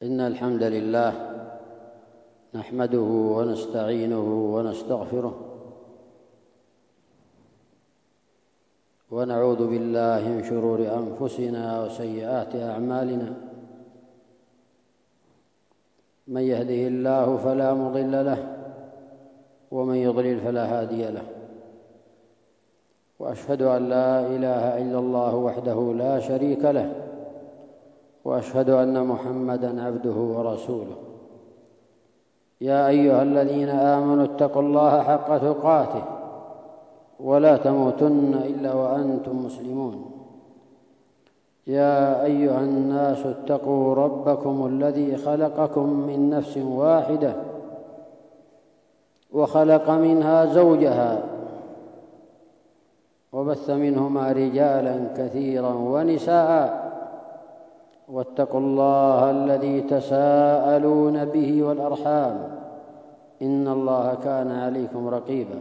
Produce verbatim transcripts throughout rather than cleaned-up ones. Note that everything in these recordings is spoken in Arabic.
إن الحمد لله نحمده ونستعينه ونستغفره ونعوذ بالله من شرور أنفسنا وسيئات أعمالنا. من يهده الله فلا مضل له ومن يضلل فلا هادي له، وأشهد أن لا إله إلا الله وحده لا شريك له، وأشهد أن محمدًا عبده ورسوله. يا أيها الذين آمنوا اتقوا الله حق تقاته ولا تموتن إلا وأنتم مسلمون. يا أيها الناس اتقوا ربكم الذي خلقكم من نفس واحدة وخلق منها زوجها وبث منهما رجالا كثيرا ونساء، واتقوا الله الذي تساءلون به والأرحام إن الله كان عليكم رقيبا.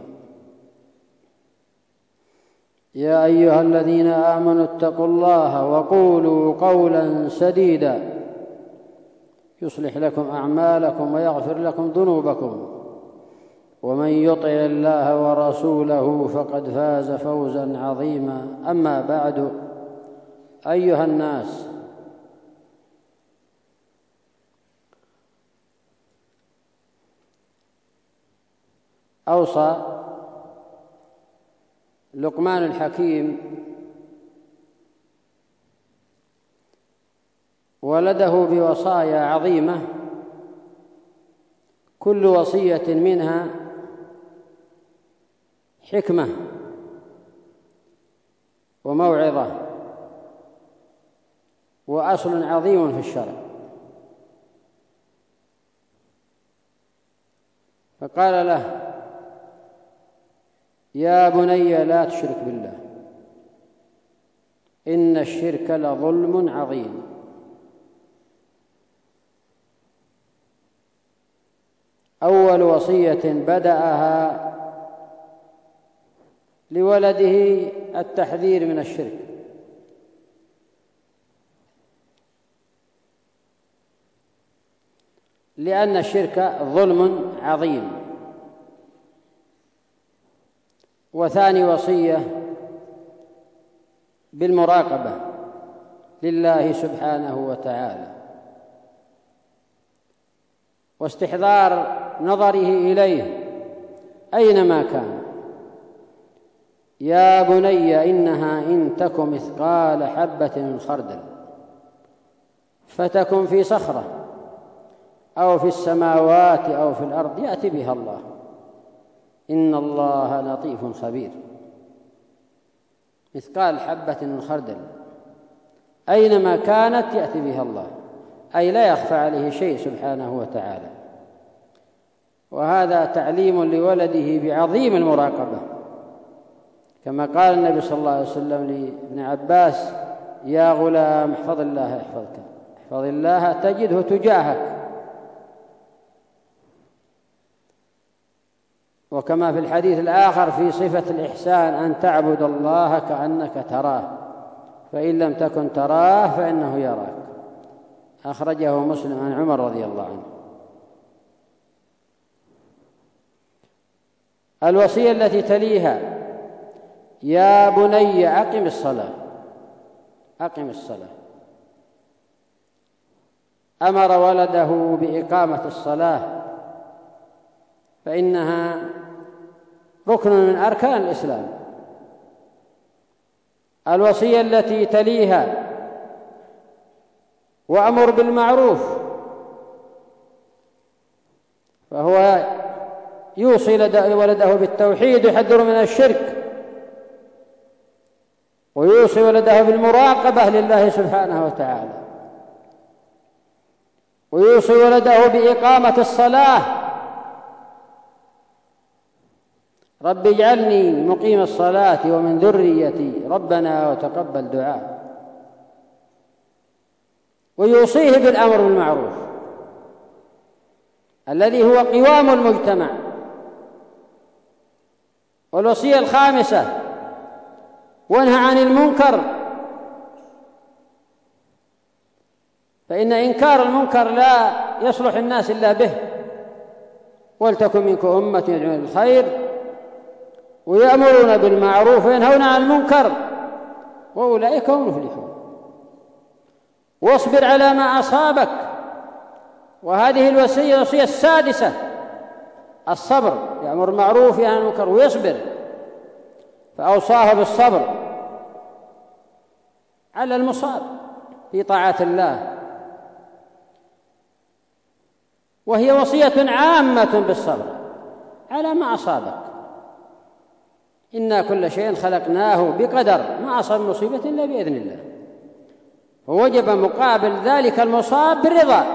يا أيها الذين آمنوا اتقوا الله وقولوا قولا سديدا يصلح لكم أعمالكم ويغفر لكم ذنوبكم، ومن يطع الله ورسوله فقد فاز فوزا عظيما. أما بعد، أيها الناس، أوصى لقمان الحكيم ولده بوصايا عظيمة، كل وصية منها حكمة وموعظة وأصل عظيم في الشرع. فقال له: يا بني لا تشرك بالله إن الشرك لظلم عظيم. أول وصية بدأها لولده التحذير من الشرك، لأن الشرك ظلم عظيم. وثاني وصية بالمراقبة لله سبحانه وتعالى واستحضار نظره إليه أينما كان. يا بني إنها إن تك مثقال حبة من خردل فتكن في صخرة أو في السماوات أو في الأرض يأتي بها الله إن الله لطيف خبير. مثقال حبة من خردل أينما كانت يأتي بها الله، أي لا يخفى عليه شيء سبحانه وتعالى. وهذا تعليم لولده بعظيم المراقبة، كما قال النبي صلى الله عليه وسلم لابن عباس: يا غلام احفظ الله يحفظك، احفظ الله تجده تجاهك. وكما في الحديث الآخر في صفة الإحسان: أن تعبد الله كأنك تراه فإن لم تكن تراه فإنه يراك. أخرجه مسلم عن عمر رضي الله عنه. الوصية التي تليها: يا بني أقم الصلاة أقم الصلاة. أمر ولده بإقامة الصلاة، فإنها ركن من أركان الإسلام. الوصية التي تليها: وأمر بالمعروف، فهو يوصي ولده بالتوحيد ويحذر من الشرك، ويوصي ولده بالمراقبة لله سبحانه وتعالى، ويوصي ولده بإقامة الصلاة: رب اجعلني مقيم الصلاة ومن ذريتي ربنا وتقبل دعاء. ويوصيه بالأمر بالمعروف الذي هو قوام المجتمع. والوصية الخامسة: وانهى عن المنكر، فإن إنكار المنكر لا يصلح الناس إلا به. ولتكن منكم أمة يدعون بالخير ويأمرون بالمعروف وينهون عن المنكر وأولئك هم المفلحون. واصبر على ما أصابك، وهذه الوصية الوصية السادسة، الصبر، يأمر بالمعروف وينهى عن المنكر ويصبر، فأوصاه بالصبر على المصاب في طاعة الله، وهي وصية عامة بالصبر على ما أصابك. إنا كل شيء خلقناه بقدر، ما أصاب مصيبة إلا بإذن الله، فوجب مقابل ذلك المصاب بالرضا.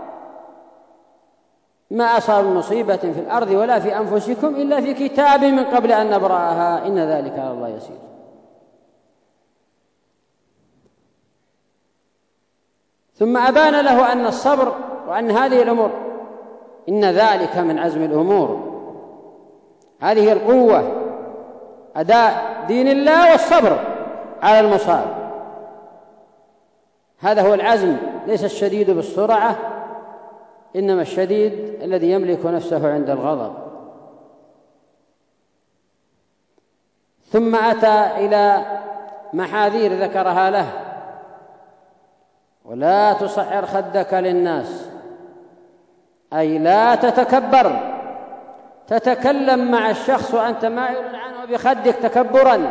ما أصاب مصيبة في الأرض ولا في أنفسكم إلا في كتاب من قبل أن نبرأها إن ذلك على الله يسير. ثم أبان له أن الصبر وأن هذه الأمور إن ذلك من عزم الأمور، هذه القوة أداء دين الله والصبر على المصاب، هذا هو العزم. ليس الشديد بالسرعة، إنما الشديد الذي يملك نفسه عند الغضب. ثم أتى إلى محاذير ذكرها له: ولا تصعر خدك للناس، أي لا تتكبر، تتكلم مع الشخص وأنت مائل عنه بخدك تكبرا،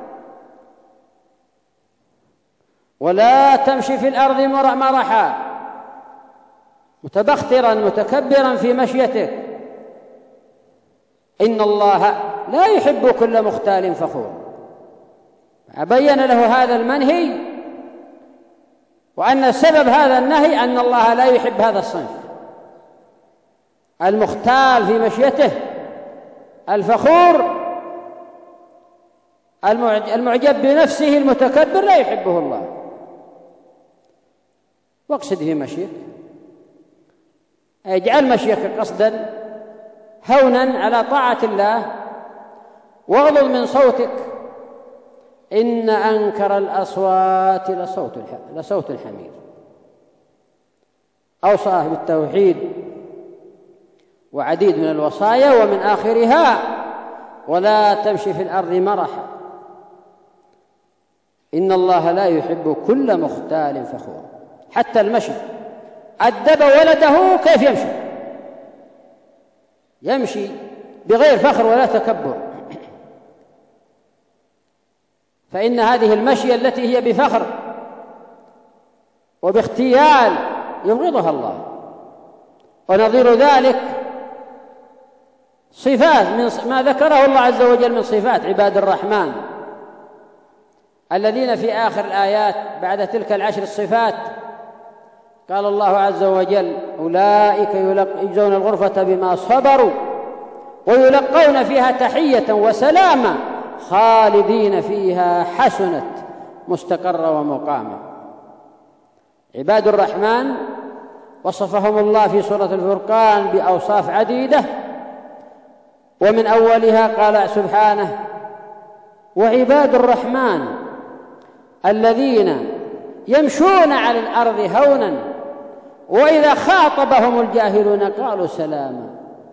ولا تمشي في الأرض مرحا متبخترا متكبرا في مشيتك، إن الله لا يحب كل مختال فخور. بين له هذا المنهي، وأن سبب هذا النهي أن الله لا يحب هذا الصنف المختال في مشيته، الفخور المعجب بنفسه المتكبر، لا يحبه الله. واقصد في مشيك، اجعل مشيك قصدا هونا على طاعة الله، واغضض من صوتك، إن أنكر الأصوات لصوت لصوت الحمير. أوصاه بالتوحيد وعديد من الوصايا، ومن آخرها: ولا تمشي في الأرض مرحا، إن الله لا يحب كل مختال فخور. حتى المشي أدب ولده كيف يمشي، يمشي بغير فخر ولا تكبر، فإن هذه المشي التي هي بفخر وباختيال يبغضها الله. ونظير ذلك صفات من ما ذكره الله عز وجل من صفات عباد الرحمن الذين في آخر الآيات بعد تلك العشر الصفات قال الله عز وجل: أولئك يجزون الغرفة بما صبروا ويلقون فيها تحية وسلاما خالدين فيها حسنت مستقرا ومقاما. عباد الرحمن وصفهم الله في سورة الفرقان بأوصاف عديدة، ومن أولها قال سبحانه: وعباد الرحمن الذين يمشون على الأرض هونا وإذا خاطبهم الجاهلون قالوا سلاما.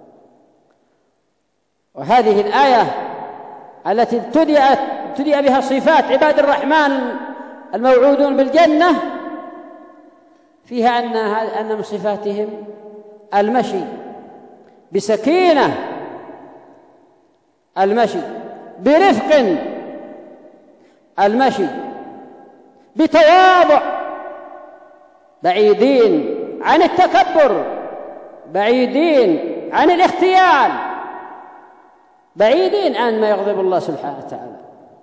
وهذه الآية التي ابتدأ بها صفات عباد الرحمن الموعودون بالجنة فيها أن أن من صفاتهم المشي بسكينة، المشي برفق، المشي بتواضع، بعيدين عن التكبر، بعيدين عن الاختيال، بعيدين عن ما يغضب الله سبحانه وتعالى.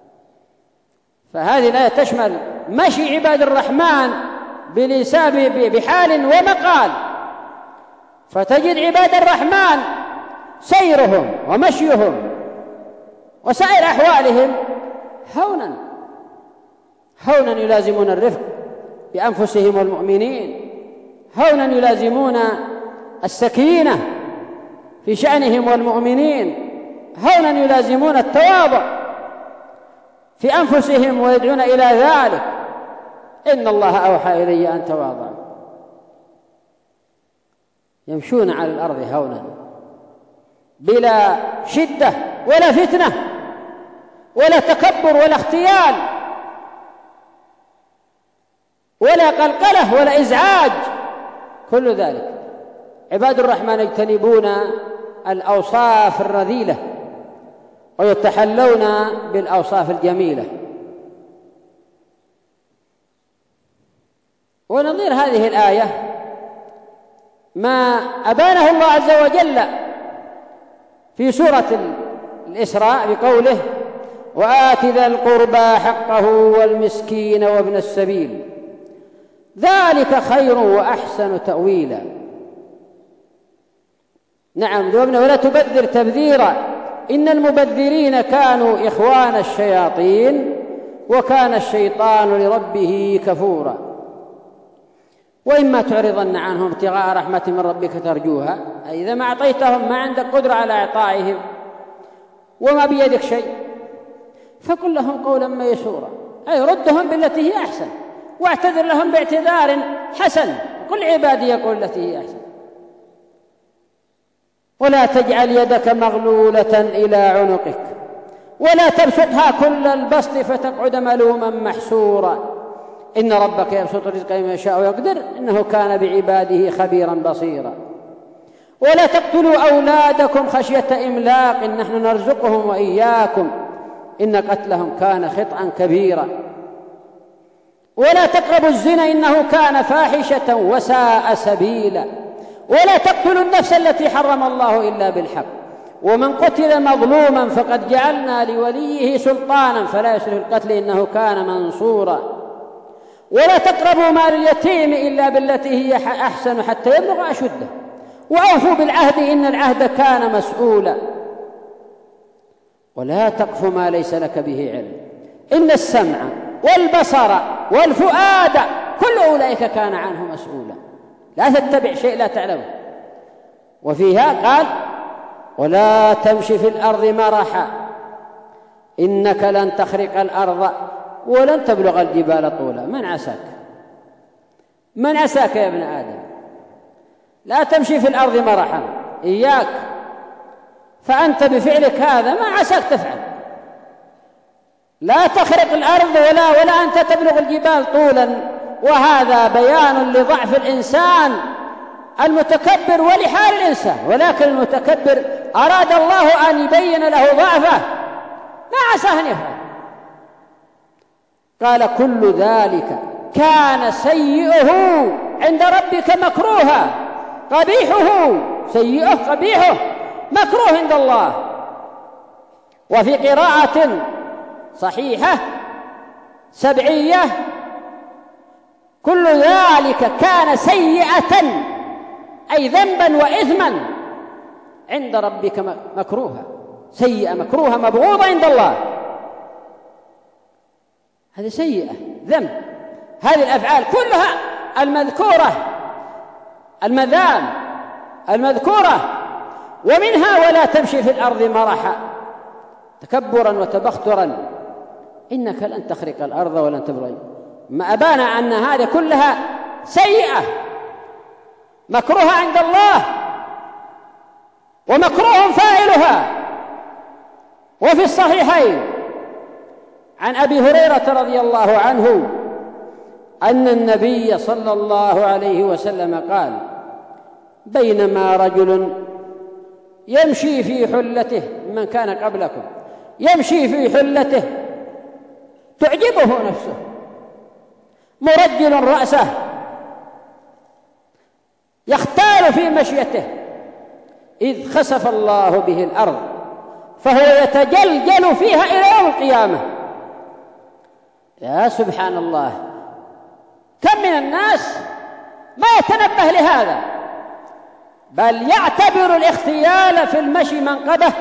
فهذه الآية تشمل مشي عباد الرحمن بلسان بحال ومقال، فتجد عباد الرحمن سيرهم ومشيهم وسائر أحوالهم هونا هونا يلازمون الرفق بأنفسهم والمؤمنين، هونا يلازمون السكينة في شأنهم والمؤمنين، هونا يلازمون التواضع في أنفسهم ويدعون إلى ذلك. إن الله أوحى إلي أن تواضعوا يمشون على الأرض هونا بلا شدة ولا فتنة ولا تكبر ولا اختيال ولا قلقلة ولا إزعاج. كل ذلك عباد الرحمن يجتنبون الأوصاف الرذيلة ويتحلون بالأوصاف الجميلة. ونظير هذه الآية ما أبانه الله عز وجل في سورة الإسراء بقوله: وآت ذا القربى حقه والمسكين وابن السبيل ذلك خير وأحسن تأويلا. نعم ذوبنا ولا تبذر تبذيرا إن المبذرين كانوا إخوان الشياطين وكان الشيطان لربه كفورا. وإما تعرضن عنهم ابتغاء رحمة من ربك ترجوها، أي إذا ما أعطيتهم ما عندك قدرة على إعطائهم وما بيدك شيء فقل لهم قولا ميسورا، أي ردهم بالتي هي أحسن واعتذر لهم باعتذار حسن، قل عبادي يقول التي هي أحسن. ولا تجعل يدك مغلولة إلى عنقك ولا تبسطها كل البسط فتقعد ملوما محسورا إن ربك يبسط الرزق لمن يشاء ويقدر إنه كان بعباده خبيرا بصيرا. ولا تقتلوا أولادكم خشية إملاق نحن نرزقهم وإياكم إن قتلهم كان خطأ كبيرا. ولا تقربوا الزنا إنه كان فاحشة وساء سبيلا. ولا تقتلوا النفس التي حرم الله إلا بالحق ومن قتل مظلوما فقد جعلنا لوليه سلطانا فلا يسرف القتل إنه كان منصورا. ولا تقربوا مال اليتيم إلا بالتي هي أحسن حتى يبلغ أشده وأوفوا بالعهد إن العهد كان مسؤولا. ولا تقف ما ليس لك به علم إن السمع والبصر والفؤاد كل أولئك كان عنه مسؤولا. لا تتبع شيء لا تعلمه. وفيها قال: ولا تمشي في الأرض مرحا إنك لن تخرق الأرض ولن تبلغ الجبال طولا. من عساك من عساك يا ابن آدم؟ لا تمشي في الأرض مرحا، إياك، فأنت بفعلك هذا ما عساك تفعل. لا تخرق الأرض ولا ولا أنت تبلغ الجبال طولا. وهذا بيان لضعف الإنسان المتكبر ولحال الإنسان، ولكن المتكبر أراد الله أن يبين له ضعفه ما عساه أن يفعل. قال: كل ذلك كان سيئه عند ربك مكروها. قبيحه سيئه قبيحه مكروه عند الله. وفي قراءة صحيحة سبعية: كل ذلك كان سيئة أي ذنبا وإثما عند ربك مكروها. سيئة مكروها مبغوضة عند الله، هذه سيئة ذنب. هذه الأفعال كلها المذكورة المذام المذكورة ومنها ولا تمشي في الأرض مرحا تكبرا وتبخترا إنك لن تخرق الأرض ولن تبلغ. ما أبان أن هذه كلها سيئة مكروهة عند الله ومكروه فاعلها. وفي الصحيحين عن أبي هريرة رضي الله عنه أن النبي صلى الله عليه وسلم قال: بينما رجل يمشي في حلته، من كان قبلكم يمشي في حلته تعجبه نفسه مرجل رأسه يختال في مشيته إذ خسف الله به الأرض فهو يتجلجل فيها إلى يوم القيامة. يا سبحان الله، كم من الناس ما يتنبه لهذا بل يعتبر الاختيال في المشي منقبة.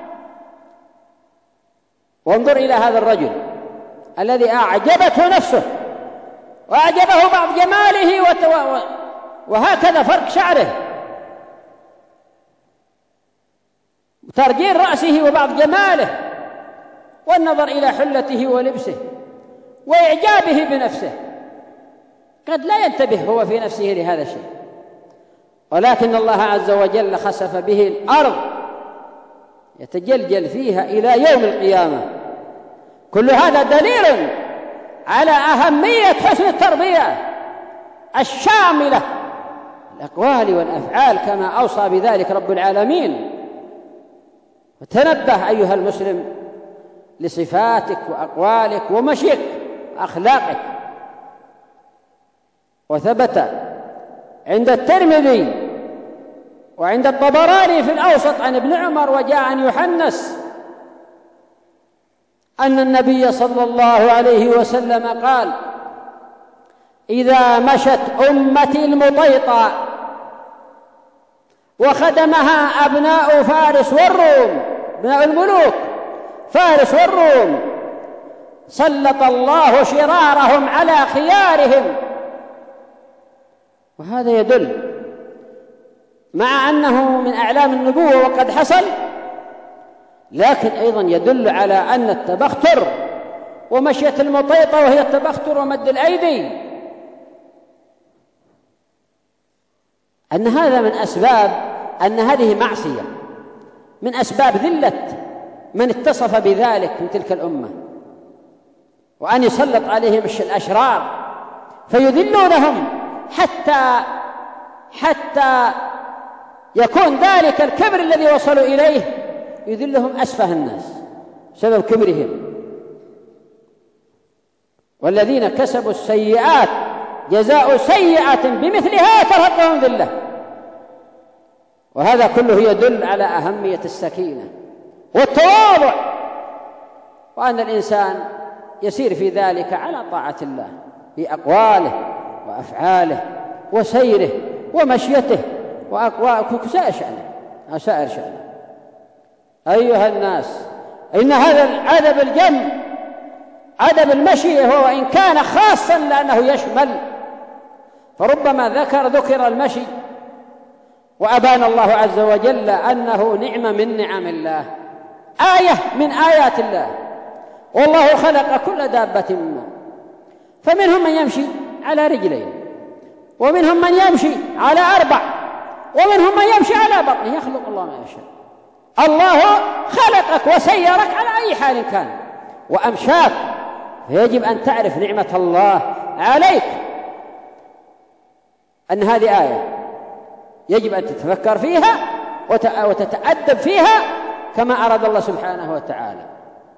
وانظر إلى هذا الرجل الذي أعجبته نفسه وأعجبه بعض جماله وتو... وهكذا فرق شعره ترجيل رأسه وبعض جماله والنظر إلى حلته ولبسه وإعجابه بنفسه، قد لا ينتبه هو في نفسه لهذا الشيء. ولكن الله عز وجل خسف به الأرض يتجلجل فيها إلى يوم القيامة. كل هذا دليل على أهمية حسن التربية الشاملة الأقوال والأفعال كما أوصى بذلك رب العالمين. وتنبه أيها المسلم لصفاتك وأقوالك ومشيك وأخلاقك. وثبت عند الترمذي وعند الطبراني في الأوسط عن ابن عمر وجاء عن يوحنس أن النبي صلى الله عليه وسلم قال: إذا مشت أمتي المطيطة وخدمها أبناء فارس والروم، أبناء الملوك فارس والروم، سلط الله شرارهم على خيارهم. وهذا يدل مع أنه من أعلام النبوة وقد حصل، لكن أيضا يدل على أن التبختر ومشية المطيطة وهي التبختر ومد الأيدي أن هذا من أسباب أن هذه معصية، من أسباب ذلة من اتصف بذلك من تلك الأمة، وأن يسلط عليهم الأشرار فيذلونهم حتى حتى يكون ذلك الكبر الذي وصلوا إليه يذلهم أسفه الناس بسبب كبرهم. والذين كسبوا السيئات جزاء سيئة بمثلها ترهقهم ذلة. وهذا كله يدل على أهمية السكينة والتواضع، وأن الإنسان يسير في ذلك على طاعة الله بأقواله وأفعاله وسيره ومشيته وأقواله وسائر شأنه وسائر شأنه. أيها الناس، إن هذا الأدب الجم أدب المشي هو إن كان خاصا لأنه يشمل، فربما ذكر ذكر المشي وأبان الله عز وجل أنه نعمة من نعم الله، آية من آيات الله. والله خلق كل دابة مما، فمنهم من يمشي على رجلين، ومنهم من يمشي على أربع، ومنهم من يمشي على بطنه، يخلق الله ما يشاء. الله خلقك وسيرك على أي حال كان وأمشاك، فيجب أن تعرف نعمة الله عليك، أن هذه آية يجب أن تتفكر فيها وتتأدب فيها كما أراد الله سبحانه وتعالى.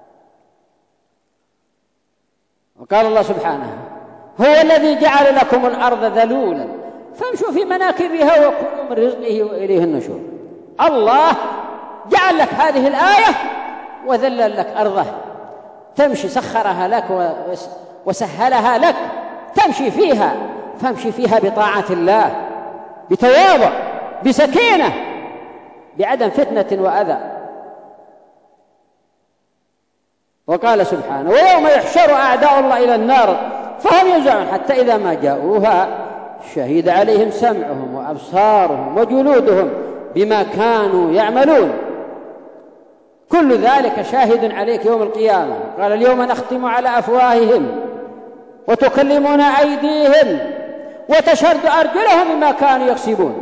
وقال الله سبحانه: هو الذي جعل لكم الأرض ذلولا فامشوا في مناكبها وكلوا من رزقه وإليه النشور. الله جعل لك هذه الآية وذلل لك أرضه تمشي، سخرها لك وسهلها لك تمشي فيها، فامشي فيها بطاعة الله، بتواضع، بسكينة، بعدم فتنة وأذى. وقال سبحانه: ويوم يحشر أعداء الله إلى النار فهم يوزعون حتى إذا ما جاءوها شهد عليهم سمعهم وأبصارهم وجلودهم بما كانوا يعملون. كل ذلك شاهد عليك يوم القيامة. قال: اليوم نختم على أفواههم وتكلمنا أيديهم وتشهد أرجلهم بما كانوا يكسبون.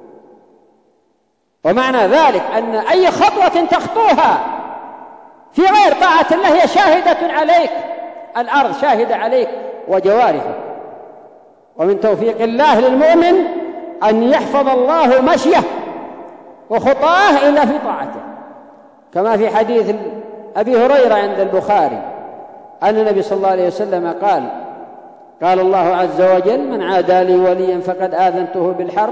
ومعنى ذلك أن أي خطوة تخطوها في غير طاعة الله هي شاهدة عليك، الأرض شاهدة عليك وجوارحك. ومن توفيق الله للمؤمن أن يحفظ الله مشيه وخطاه إلا في طاعته، كما في حديث أبي هريرة عند البخاري أن النبي صلى الله عليه وسلم قال: قال الله عز وجل: من عادى لي وليا فقد آذنته بالحرب،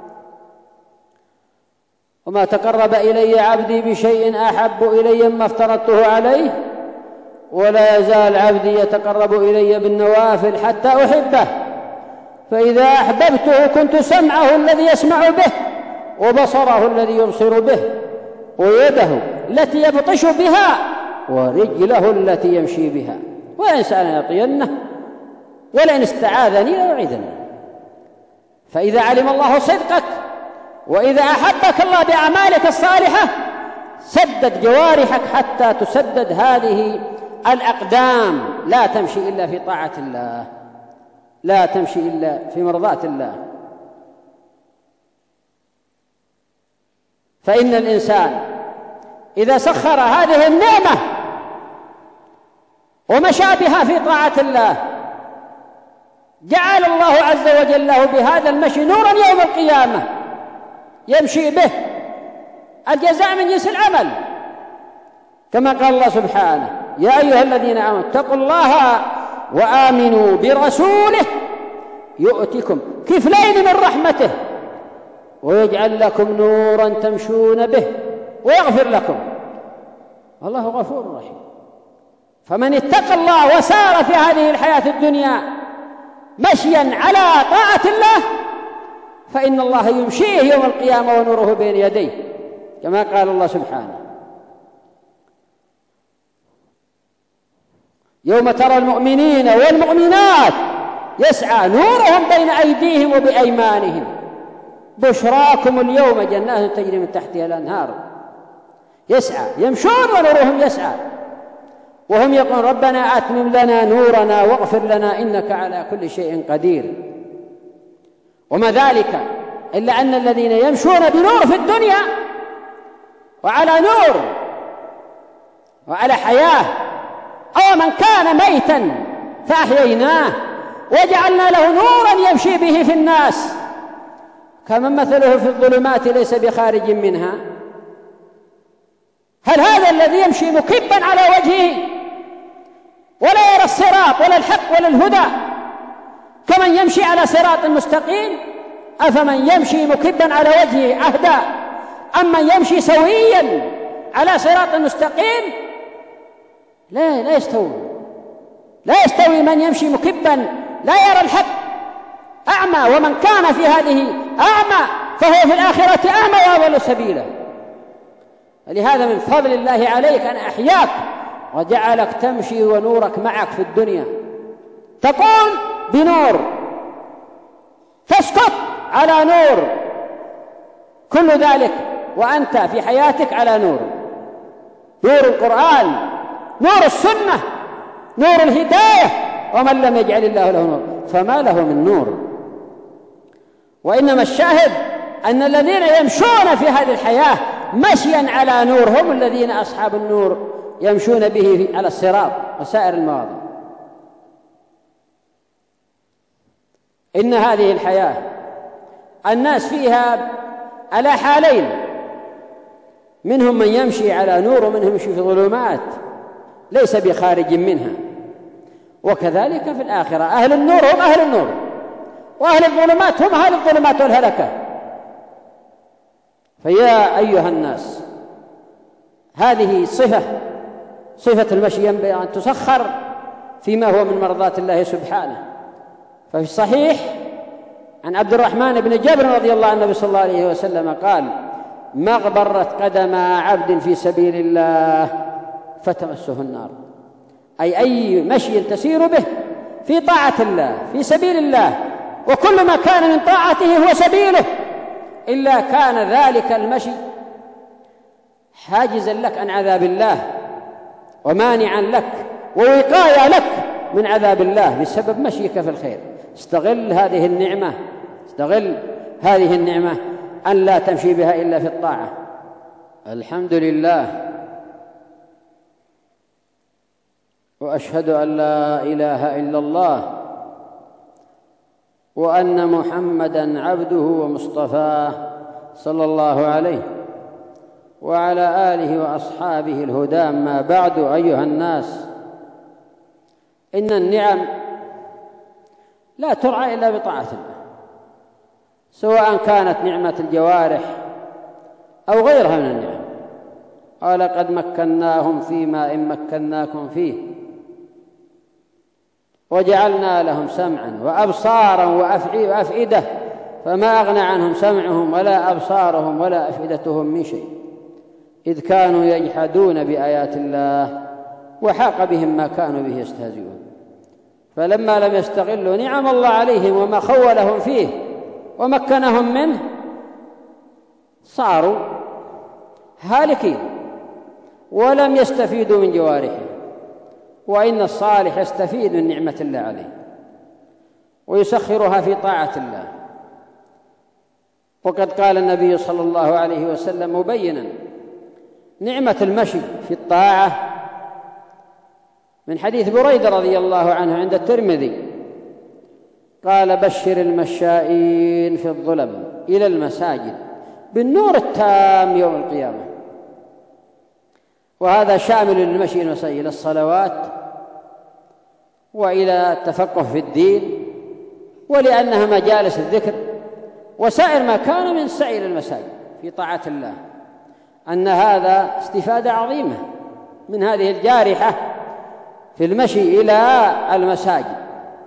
وما تقرب إلي عبدي بشيء أحب إلي مما افترضته عليه، ولا يزال عبدي يتقرب إلي بالنوافل حتى أحبه، فإذا أحببته كنت سمعه الذي يسمع به وبصره الذي يبصر به ويده التي يبطش بها ورجله التي يمشي بها، وإن سألني يعطينه ولئن استعاذني ليعيذني. فإذا علم الله صدقك وإذا أحبك الله بأعمالك الصالحة سدد جوارحك حتى تسدد هذه الأقدام، لا تمشي إلا في طاعة الله، لا تمشي إلا في مرضاة الله. فإن الإنسان إذا سخر هذه النعمة ومشى بها في طاعة الله جعل الله عز وجل له بهذا المشي نورا يوم القيامة يمشي به، الجزاء من جنس العمل، كما قال الله سبحانه: يا أيها الذين آمنوا اتقوا الله وآمنوا برسوله يؤتكم كفلين من رحمته ويجعل لكم نورا تمشون به ويغفر لكم، الله غفور رحيم. فمن اتقى الله وسار في هذه الحياة الدنيا مشيا على طاعة الله فإن الله يمشيه يوم القيامة ونوره بين يديه، كما قال الله سبحانه: يوم ترى المؤمنين والمؤمنات يسعى نورهم بين أيديهم وبأيمانهم بشراكم اليوم جنات تجري من تحتها الأنهار، يسعى يمشون ونورهم يسعى، وهم يقولون: ربنا أتمم لنا نورنا واغفر لنا إنك على كل شيء قدير. وما ذلك إلا أن الذين يمشون بنور في الدنيا وعلى نور وعلى حياة، أو من كان ميتا فأحييناه وجعلنا له نورا يمشي به في الناس كمن مثله في الظلمات ليس بخارج منها. هل هذا الذي يمشي مكبا على وجهه ولا يرى الصراط ولا الحق ولا الهدى كمن يمشي على صراط مستقيم؟ أفمن يمشي مكبا على وجهه أهدى أم من يمشي سويا على صراط مستقيم؟ لا لا يستوي لا يستوي من يمشي مكبا لا يرى الحق أعمى، ومن كان في هذه أعمى فهو في الآخرة أعمى وأضل سبيلا. لهذا من فضل الله عليك أن أحياك وجعلك تمشي ونورك معك في الدنيا، تقوم بنور، تسقط على نور، كل ذلك وأنت في حياتك على نور، نور القرآن، نور السنة، نور الهداية. ومن لم يجعل الله له نور فما له من نور. وإنما الشاهد أن الذين يمشون في هذه الحياة مشيا على نور هم الذين أصحاب النور يمشون به على الصراط وسائر المواضع. إن هذه الحياة الناس فيها على حالين، منهم من يمشي على نور ومنهم يمشي في ظلمات ليس بخارج منها. وكذلك في الآخرة أهل النور هم أهل النور وأهل الظلمات هم أهل الظلمات والهلكة. فيا أيها الناس، هذه صفة صفة المشي ينبغي أن تسخر فيما هو من مرضات الله سبحانه. ففي الصحيح عن عبد الرحمن بن جبر رضي الله عنه النبي صلى الله عليه وسلم قال: ما غبرت قدم عبد في سبيل الله فتمسه النار، أي أي مشي تسير به في طاعة الله في سبيل الله، وكل ما كان من طاعته هو سبيله، إلا كان ذلك المشي حاجزا لك عن عذاب الله ومانعا لك ووقاية لك من عذاب الله بسبب مشيك في الخير. استغل هذه النعمة، استغل هذه النعمة أن لا تمشي بها إلا في الطاعة. الحمد لله، وأشهد أن لا إله إلا الله وأن محمدًا عبده ومصطفاه صلى الله عليه وعلى آله وأصحابه الهدى. ما بعد، أيها الناس، إن النعم لا ترعى إلا بطاعة الله، سواء كانت نعمة الجوارح أو غيرها من النعم. ولقد مكناهم فيما إن مكناكم فيه وجعلنا لهم سمعا وأبصارا وأفئدة فما أغنى عنهم سمعهم ولا أبصارهم ولا أفئدتهم من شيء إذ كانوا يجحدون بآيات الله وحاق بهم ما كانوا به يستهزئون. فلما لم يستغلوا نعم الله عليهم وما خولهم فيه ومكنهم منه صاروا هالكين ولم يستفيدوا من جوارحهم. وإن الصالح يستفيد من نعمة الله عليه ويسخرها في طاعة الله. وقد قال النبي صلى الله عليه وسلم مبينا نعمة المشي في الطاعة من حديث بريدة رضي الله عنه عند الترمذي قال: بشر المشائين في الظلم إلى المساجد بالنور التام يوم القيامة. وهذا شامل للمشي إلى الصلوات وإلى التفقه في الدين، ولأنها مجالس الذكر وسائر ما كان من سعي إلى المساجد في طاعة الله، أن هذا استفادة عظيمة من هذه الجارحة في المشي إلى المساجد.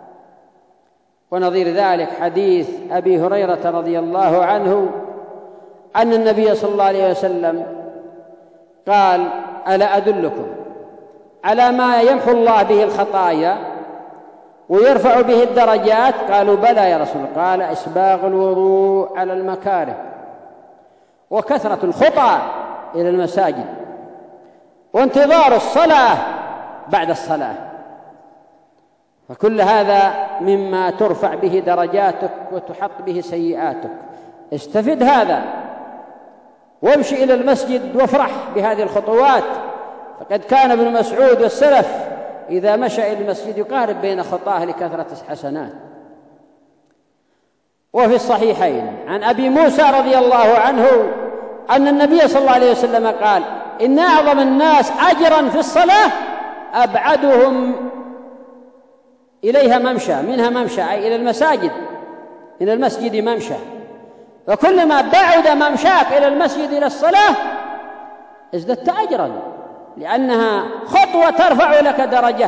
ونظير ذلك حديث أبي هريرة رضي الله عنه أن النبي صلى الله عليه وسلم قال: ألا أدلكم على ما يمحو الله به الخطايا ويرفع به الدرجات؟ قالوا: بلى يا رسول الله. قال: إسباغ الوضوء على المكاره، وكثرة الخطى إلى المساجد، وانتظار الصلاة بعد الصلاة. فكل هذا مما ترفع به درجاتك وتحط به سيئاتك. استفد هذا وامشي إلى المسجد وافرح بهذه الخطوات. فقد كان ابن مسعود والسلف إذا مشى إلى المسجد يقارب بين خطاه لكثرة الحسنات. وفي الصحيحين عن أبي موسى رضي الله عنه أن النبي صلى الله عليه وسلم قال: إن أعظم الناس أجرا في الصلاة أبعدهم إليها ممشى، منها ممشى أي إلى المساجد، من المسجد ممشى. فكلما بعد ممشاك إلى المسجد إلى الصلاة ازددت أجرا، لأنها خطوة ترفع لك درجة،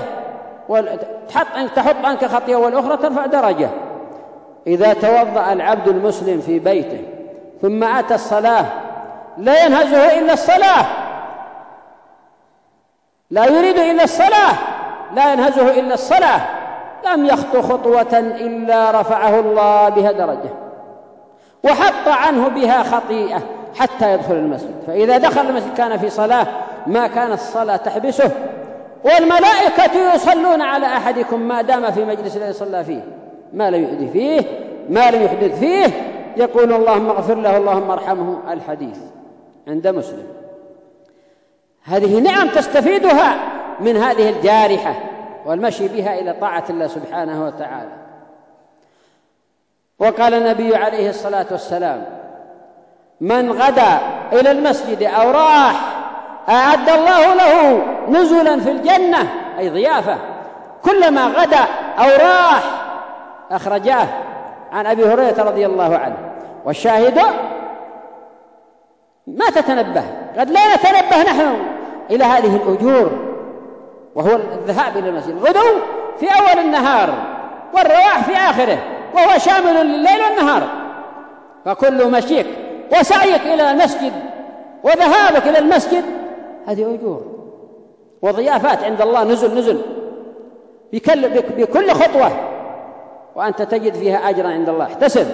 تحط عنك خطية، والأخرى ترفع درجة. إذا توضأ العبد المسلم في بيته ثم أتى الصلاة لا ينهزه إلا الصلاة، لا يريد إلا الصلاة، لا ينهزه إلا الصلاة، لم يخطو خطوة إلا رفعه الله بها درجة وحط عنه بها خطيئة حتى يدخل المسجد. فإذا دخل المسجد كان في صلاة ما كانت الصلاة تحبسه، والملائكة يصلون على أحدكم ما دام في مجلس الذي صلى فيه، ما لم يحدث فيه ما لم يحدث فيه يقول: اللهم اغفر له اللهم ارحمه. الحديث عند مسلم. هذه نعم تستفيدها من هذه الجارحة والمشي بها إلى طاعة الله سبحانه وتعالى. وقال النبي عليه الصلاة والسلام: من غدا إلى المسجد أو راح أعد الله له نزلا في الجنة، أي ضيافة، كلما غدا أو راح. أخرجاه عن أبي هريرة رضي الله عنه. والشاهد ما تتنبه، قد لا نتنبه نحن إلى هذه الأجور، وهو الذهاب إلى المسجد الغدو في أول النهار والرواح في آخره، وهو شامل لليل والنهار. فكل مشيك وسعيك إلى المسجد وذهابك إلى المسجد هذه أجور وضيافات عند الله، نزل نزل بكل خطوة، وأنت تجد فيها أجرا عند الله. احتسب.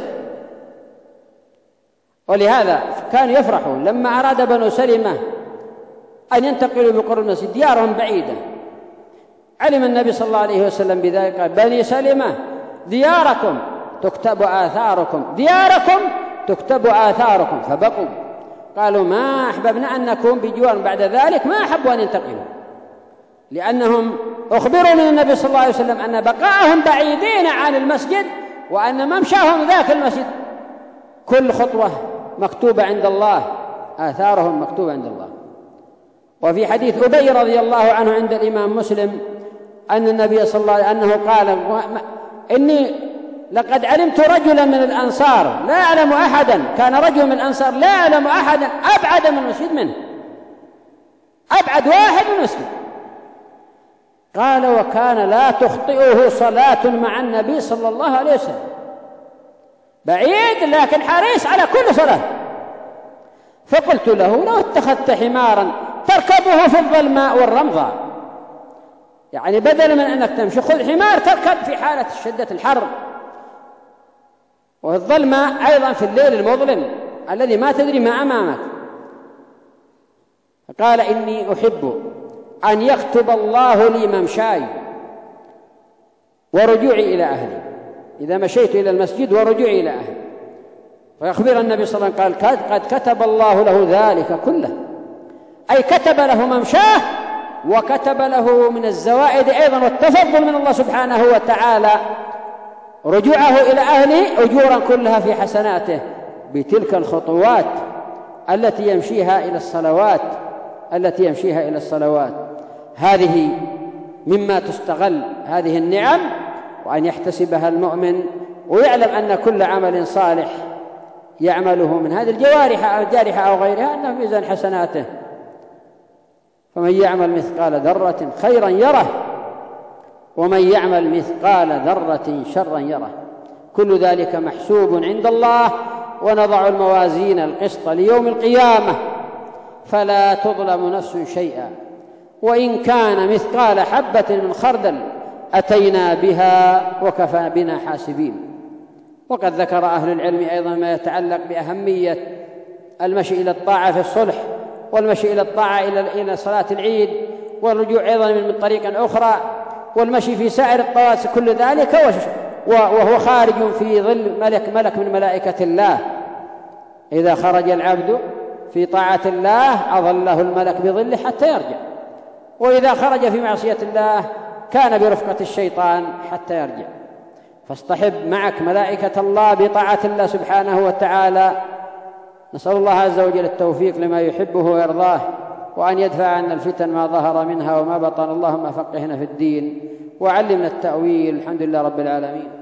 ولهذا كانوا يفرحون لما أراد بنو سلمة أن ينتقلوا بقرب المسجد، ديارهم بعيدة. علم النبي صلى الله عليه وسلم بذلك قال: بني سلمة دياركم تكتب آثاركم، دياركم تكتب آثاركم. فبقوا، قالوا: ما أحببنا أن نكون بجوار. بعد ذلك ما أحبوا أن ينتقلوا، لأنهم أخبروا من النبي صلى الله عليه وسلم أن بقاءهم بعيدين عن المسجد، وأن ممشاهم ذاك المسجد كل خطوة مكتوبة عند الله، آثارهم مكتوبة عند الله. وفي حديث أبي رضي الله عنه عند الإمام مسلم أن النبي صلى الله عليه وسلم أنه قال: إني لقد علمت رجلا من الأنصار لا أعلم أحدا، كان رجل من الأنصار لا أعلم أحدا أبعد من المسجد منه، أبعد واحد من المسجد. قال: وكان لا تخطئه صلاة مع النبي صلى الله عليه وسلم، بعيد لكن حريص على كل صلاة. فقلت له: لو اتخذت حمارا تركبه في الظلماء والرمضاء، يعني بدل من أنك تمشي خذ حمار تركب في حالة شدة الحر، والظلماء أيضا في الليل المظلم الذي ما تدري ما أمامك. قال: إني أحب أن يكتب الله لي ممشاي ورجوعي إلى أهلي، إذا مشيت إلى المسجد ورجوعي إلى أهلي. ويخبر النبي صلى الله عليه وسلم قال قد كتب الله له ذلك كله، أي كتب له ممشاه وكتب له من الزوائد أيضا والتفضل من الله سبحانه وتعالى رجوعه إلى أهله أجورا كلها في حسناته بتلك الخطوات التي يمشيها إلى الصلوات التي يمشيها إلى الصلوات. هذه مما تستغل هذه النعم، وأن يحتسبها المؤمن ويعلم أن كل عمل صالح يعمله من هذه الجوارح أو الجارحة أو غيرها أنه ميزان حسناته. فمن يعمل مثقال ذرة خيرا يره ومن يعمل مثقال ذرة شرا يره، كل ذلك محسوب عند الله. ونضع الموازين القسط ليوم القيامة فلا تظلم نفس شيئا وإن كان مثقال حبة من خردل أتينا بها وكفى بنا حاسبين. وقد ذكر أهل العلم أيضا ما يتعلق بأهمية المشي إلى الطاعة في الصلح، والمشي إلى الطاعة إلى صلاة العيد، والرجوع أيضا من طريق أخرى، والمشي في سائر الطواسي، كل ذلك وهو خارج في ظل ملك ملك من ملائكة الله. إذا خرج العبد في طاعة الله أظله الملك بظله حتى يرجع، وإذا خرج في معصية الله كان برفقة الشيطان حتى يرجع. فاصطحب معك ملائكة الله بطاعة الله سبحانه وتعالى. نسأل الله عز وجل التوفيق لما يحبه ويرضاه، وأن يدفع عنا الفتن ما ظهر منها وما بطن. اللهم فقهنا في الدين وعلمنا التأويل. الحمد لله رب العالمين.